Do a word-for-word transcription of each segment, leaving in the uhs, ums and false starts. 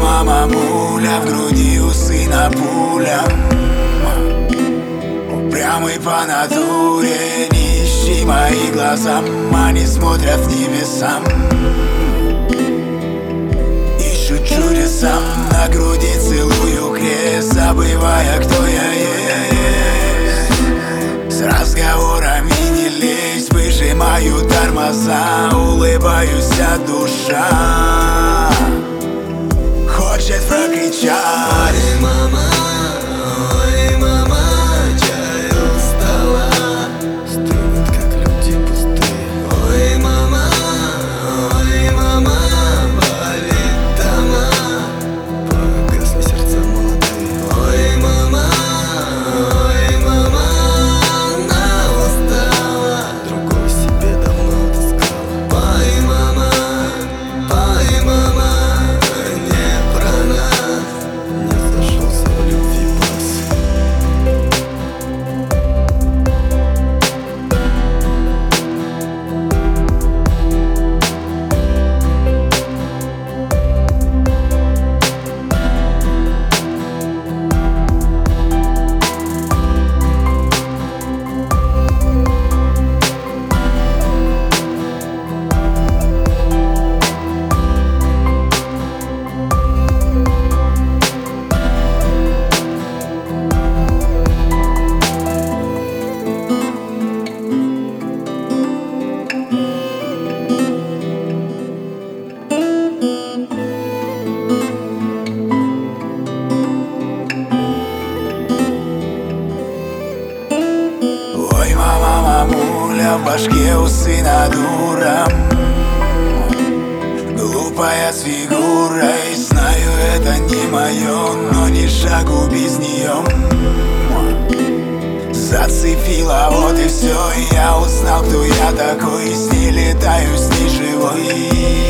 мама, мамуля, в груди у сына пуля. Упрямый по натуре, не ищи мои глаза, они смотрят в небеса. Ищу чудеса, на груди целую крест, забывая, кто я есть. С разговорами не лезь, выжимаю тормоза, улыбаюсь от душа. Хочет прокричать: ой, мама, ой, мама, чай устала, стынут, как люди пустые. Ой, мама, ой, мама, болит дома, погасли сердца молодые. Ой, мама, ой, мама, она устала, другой себе давно отыскала. Ой, мама, ой, мама, ой, мама, мамуля, в башке у сына дура, глупая с фигурой. Знаю, это не мое, но ни шагу без нее. Зацепила, вот и все. Я узнал, кто я такой. С ней летаю, с ней живой.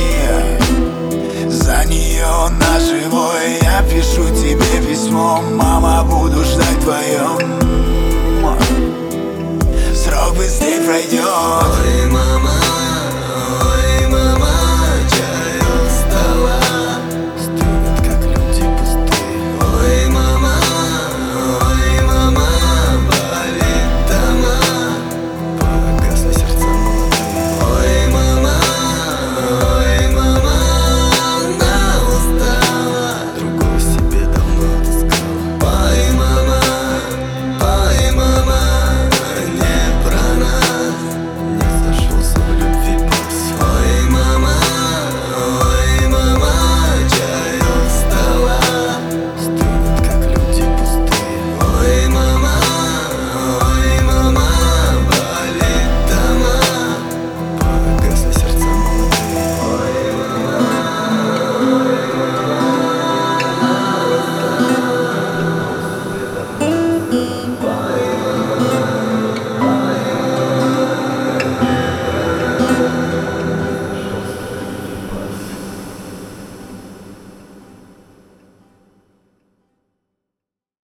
За нее на живой я пишу тебе письмо. Мама, буду ждать твоем. Срок быстрее пройдет.